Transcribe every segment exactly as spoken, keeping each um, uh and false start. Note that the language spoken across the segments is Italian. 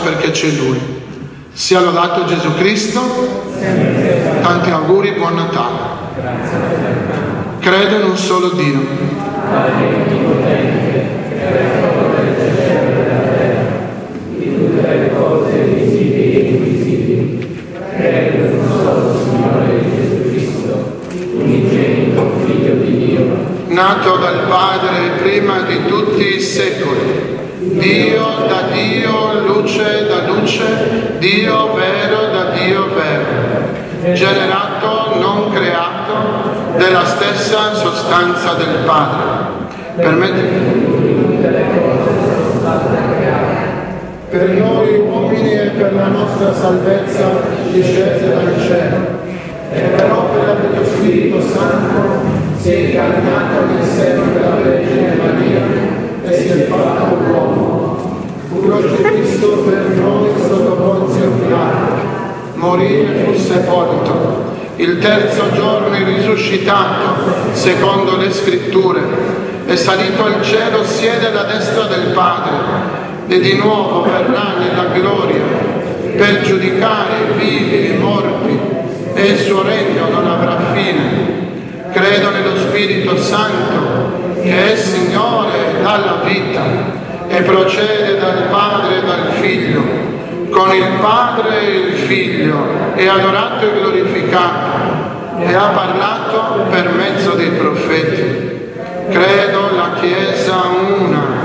perché c'è Lui. Sia lodato Gesù Cristo. Tanti auguri, buon Natale. Credo in un solo Dio. Di tutte le cose visibili e invisibili. Credo in un solo Signore Gesù Cristo, unigenito Figlio di Dio, nato dal Padre prima di tutti i secoli. Dio da Dio, luce da luce, Dio vero da Dio vero, generato, non creato, della stessa sostanza del Padre. Permettimi. Per noi uomini e per la nostra salvezza discese dal cielo, e per opera dello Spirito Santo si è incarnato nel seno della Vergine Maria e si è fatto uomo. Fu crocifisso per noi sotto Ponzio Pilato, morì e fu sepolto. Il terzo giorno è risuscitato, secondo le Scritture, è salito al cielo, siede alla destra del Padre, e di nuovo verrà nella gloria per giudicare i vivi e i morti, e il suo regno non avrà fine. Credo nello Spirito Santo, che è Signore dalla vita e procede dal Padre e dal Figlio, con il Padre e il Figlio, è adorato e glorificato, e ha parlato per mezzo dei profeti. Credo la Chiesa una.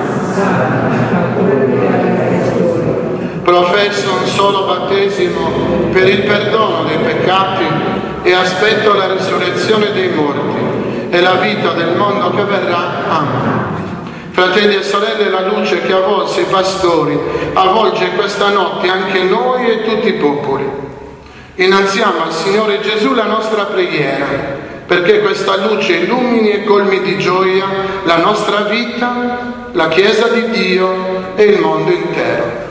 Professo un solo battesimo per il perdono dei peccati e aspetto la risurrezione dei morti e la vita del mondo che verrà. Amen. Fratelli e sorelle, la luce che avvolse i pastori avvolge questa notte anche noi e tutti i popoli. Innalziamo al Signore Gesù la nostra preghiera, perché questa luce illumini e colmi di gioia la nostra vita, la Chiesa di Dio e il mondo intero.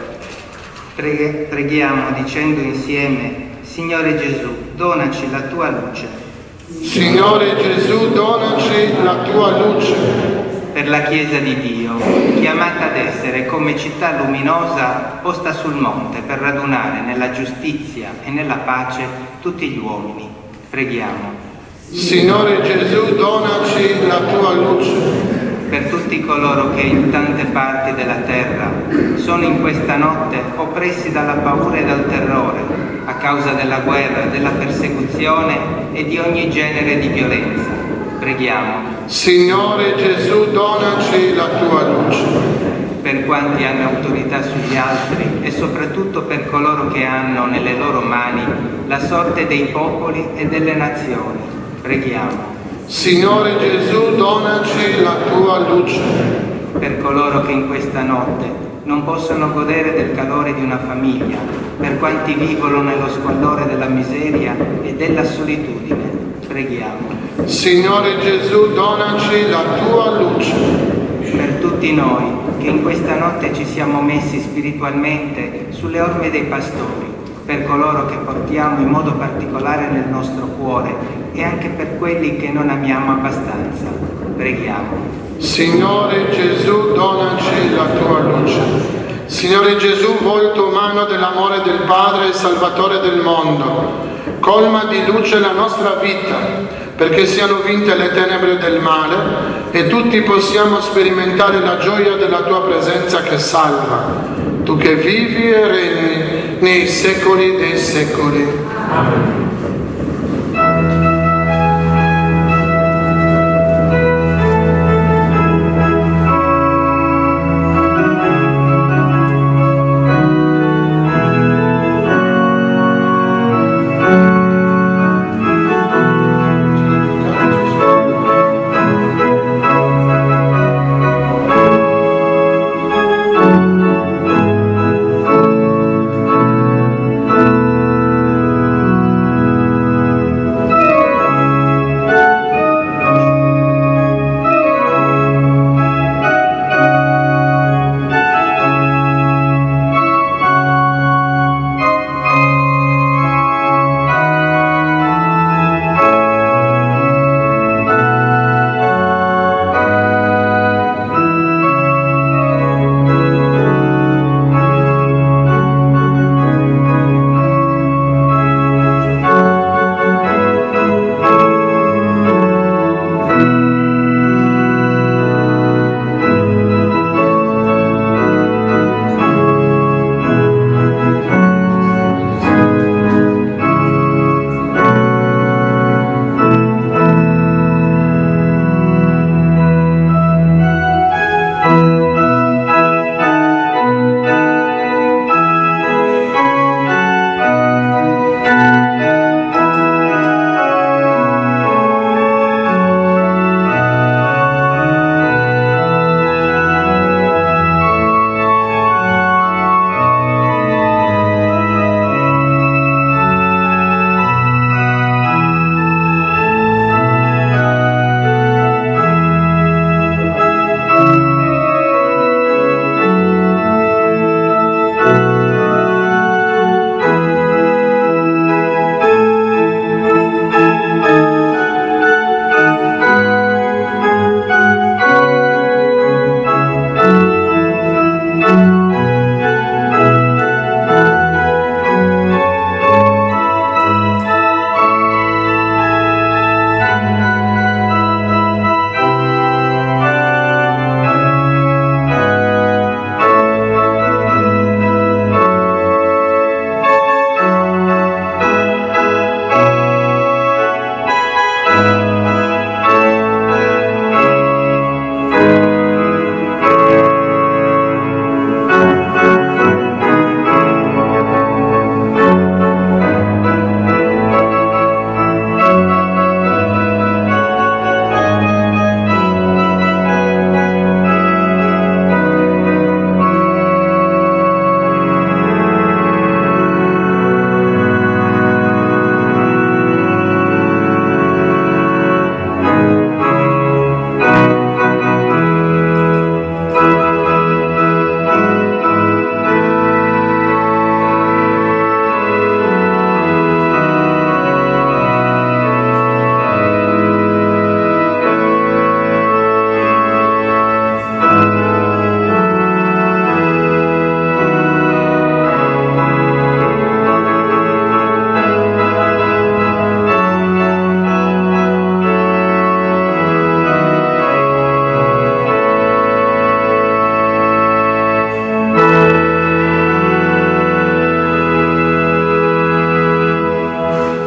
Preghe- preghiamo dicendo insieme: Signore Gesù, donaci la tua luce. Signore Gesù, donaci la tua luce. Per la Chiesa di Dio, chiamata ad essere come città luminosa posta sul monte per radunare nella giustizia e nella pace tutti gli uomini. Preghiamo. Signore Gesù, donaci la tua luce. Per tutti coloro che in tante parti della terra sono in questa notte oppressi dalla paura e dal terrore a causa della guerra, della persecuzione e di ogni genere di violenza. Preghiamo. Signore Gesù, donaci la tua luce. Per quanti hanno autorità sugli altri e soprattutto per coloro che hanno nelle loro mani la sorte dei popoli e delle nazioni. Preghiamo. Signore Gesù, donaci la tua luce. Per coloro che in questa notte non possono godere del calore di una famiglia, per quanti vivono nello squallore della miseria e della solitudine. Preghiamo. Signore Gesù, donaci la tua luce. Per tutti noi che in questa notte ci siamo messi spiritualmente sulle orme dei pastori, per coloro che portiamo in modo particolare nel nostro cuore e anche per quelli che non amiamo abbastanza. Preghiamo. Signore Gesù, donaci la tua luce. Signore Gesù, volto umano dell'amore del Padre e Salvatore del mondo, colma di luce la nostra vita, perché siano vinte le tenebre del male e tutti possiamo sperimentare la gioia della tua presenza che salva, tu che vivi e regni nei secoli dei secoli. Amen.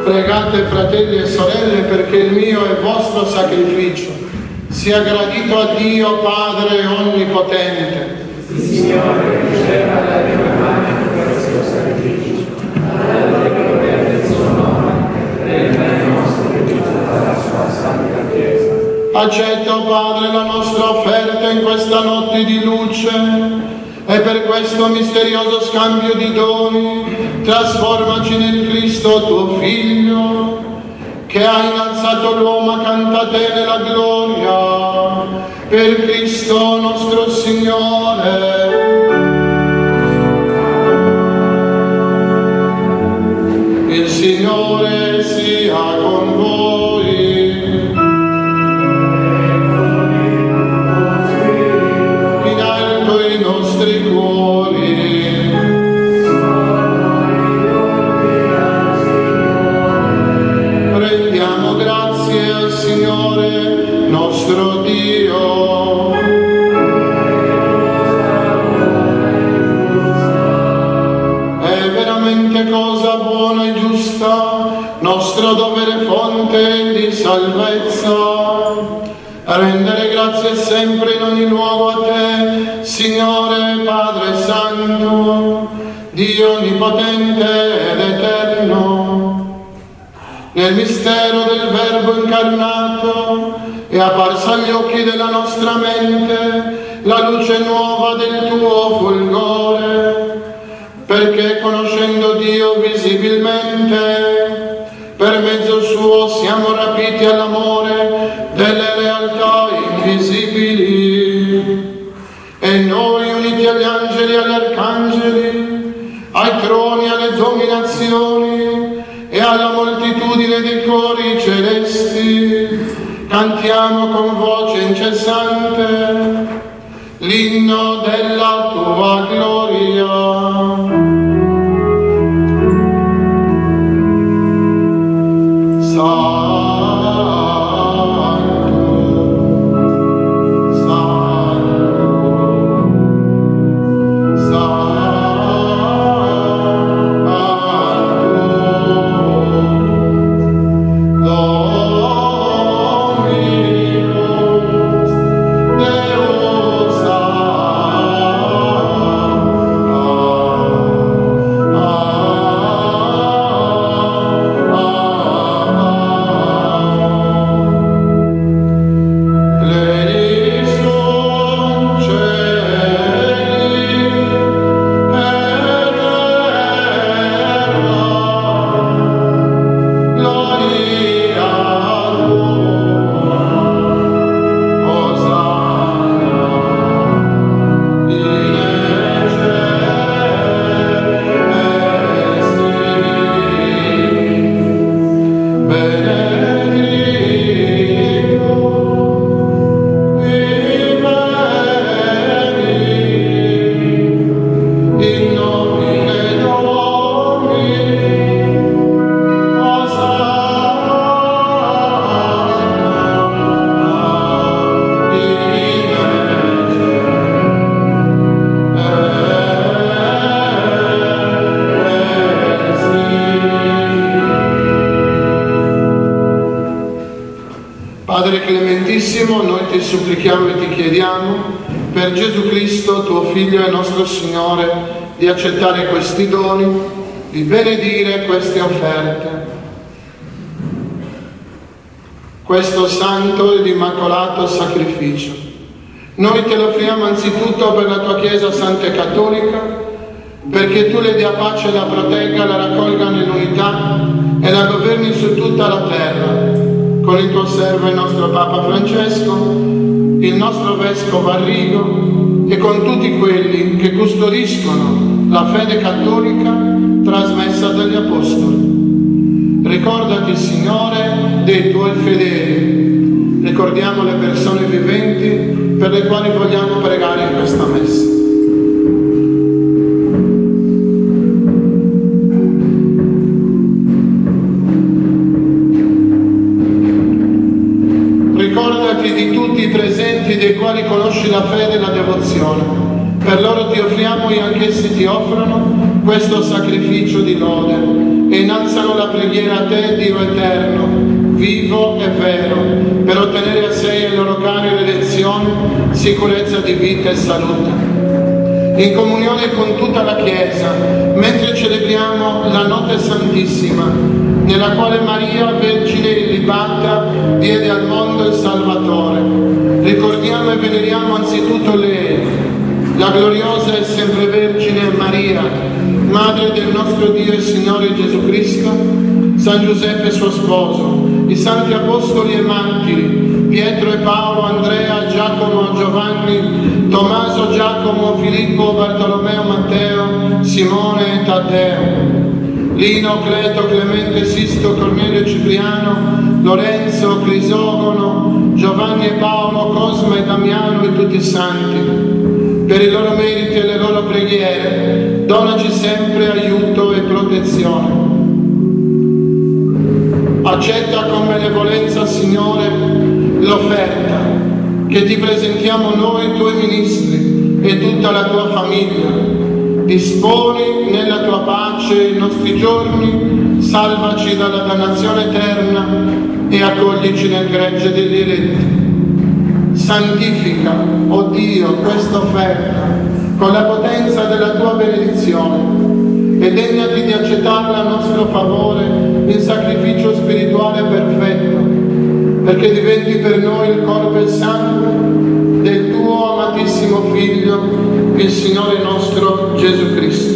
Pregate, fratelli e sorelle, perché il mio e vostro sacrificio sia gradito a Dio Padre Onnipotente. Il Signore riceva la tua mano per questo sacrificio, alla gloria del suo nome, per il bene nostro e di tutta la sua santa Chiesa. Accetta, o Padre, la nostra offerta in questa notte di luce e per questo misterioso scambio di doni trasformaci nel Cristo tuo Figlio, che ha innalzato l'uomo accanto a te nella gloria, per Cristo nostro Signore. Il Signore sia con voi. In alto i nostri cuori. Rendiamo grazie al Signore nostro Dio. È veramente cosa buona e giusta, nostro dovere fonte di salvezza, rendere grazie sempre in ogni luogo a te, Signore Padre Santo, Dio Onnipotente ed Eterno. Nel mistero del Verbo incarnato è apparsa agli occhi della nostra mente la luce nuova del tuo fulgore, perché conoscendo Dio visibilmente, per mezzo suo siamo rapiti all'amore delle realtà invisibili. E noi, uniti agli angeli e agli arcangeli, ai troni, alle dominazioni e alla moltitudine dei cori celesti, cantiamo con voce incessante l'inno della tua gloria. Noi ti supplichiamo e ti chiediamo, per Gesù Cristo, tuo Figlio e nostro Signore, di accettare questi doni, di benedire queste offerte. Questo santo ed immacolato sacrificio, noi te lo offriamo anzitutto per la tua Chiesa Santa e Cattolica, perché tu le dia pace, la protegga, la raccolga nell'unità e la governi su tutta la terra, con il tuo servo il nostro Papa Francesco, il nostro Vescovo Arrigo e con tutti quelli che custodiscono la fede cattolica trasmessa dagli Apostoli. Ricordati, Signore, dei tuoi fedeli. Ricordiamo le persone viventi per le quali vogliamo pregare in questa messa. Ricordati di tutti i presenti dei quali conosci la fede e la devozione. Per loro ti offriamo e anch'essi ti offrono questo sacrificio di lode e innalzano la preghiera a te, Dio eterno, vivo e vero, per ottenere a sé e ai loro cari redenzione, sicurezza di vita e salute. In comunione con tutta la Chiesa, mentre celebriamo la Notte Santissima, nella quale Maria, Vergine illibata, diede al mondo il Salvatore, ricordiamo e veneriamo anzitutto lei, la gloriosa e sempre Vergine Maria, Madre del nostro Dio e Signore Gesù Cristo, San Giuseppe suo sposo, i santi apostoli e martiri, Pietro e Paolo, Andrea, Giacomo, Giovanni, Tommaso, Giacomo, Filippo, Bartolomeo, Matteo, Simone e Taddeo, Lino, Cleto, Clemente, Sisto, Cornelio, Cipriano, Lorenzo, Crisogono, Giovanni e Paolo, Cosma e Damiano e tutti i santi. Per i loro meriti e le loro preghiere, donaci sempre aiuto e protezione. Accetta con benevolenza, Signore, l'offerta che ti presentiamo noi, tuoi ministri e tutta la tua famiglia. Disponi nella tua pace i nostri giorni, salvaci dalla dannazione eterna e accoglici nel gregge degli eletti. Santifica, o Dio, questa offerta con la potenza della tua benedizione e degnati di accettarla a nostro favore in sacrificio spirituale perfetto, perché diventi per noi il corpo e il sangue del tuo amatissimo Figlio, il Signore nostro Gesù Cristo.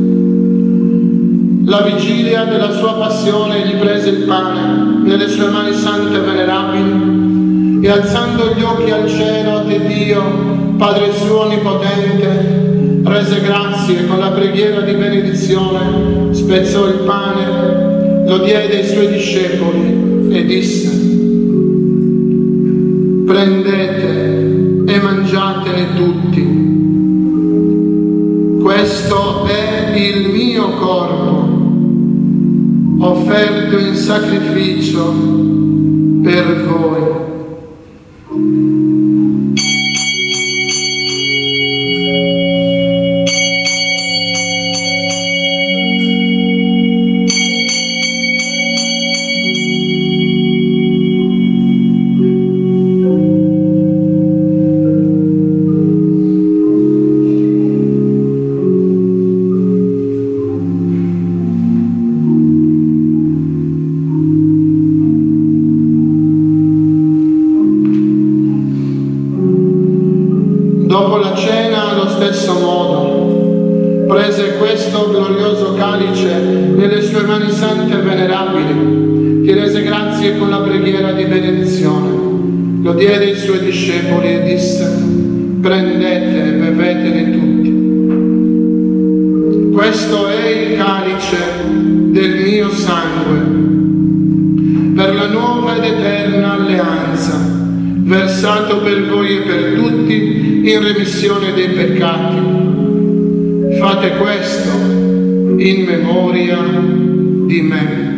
La vigilia della sua passione egli prese il pane nelle sue mani sante e venerabili e alzando gli occhi al cielo a te Dio, Padre suo onnipotente, rese grazie e con la preghiera di benedizione spezzò il pane, lo diede ai suoi discepoli e disse: prendete e mangiatene tutti. Questo è il mio corpo, offerto in sacrificio per voi. Dopo la cena, allo stesso modo, prese questo glorioso calice nelle sue mani sante e venerabili, ti rese grazie con la preghiera di benedizione, lo diede ai suoi discepoli e disse: prendete e bevetene tutti. Questo è il calice del mio sangue, per la nuova ed eterna alleanza, versato per voi e per tutti in remissione dei peccati. Fate questo in memoria di me.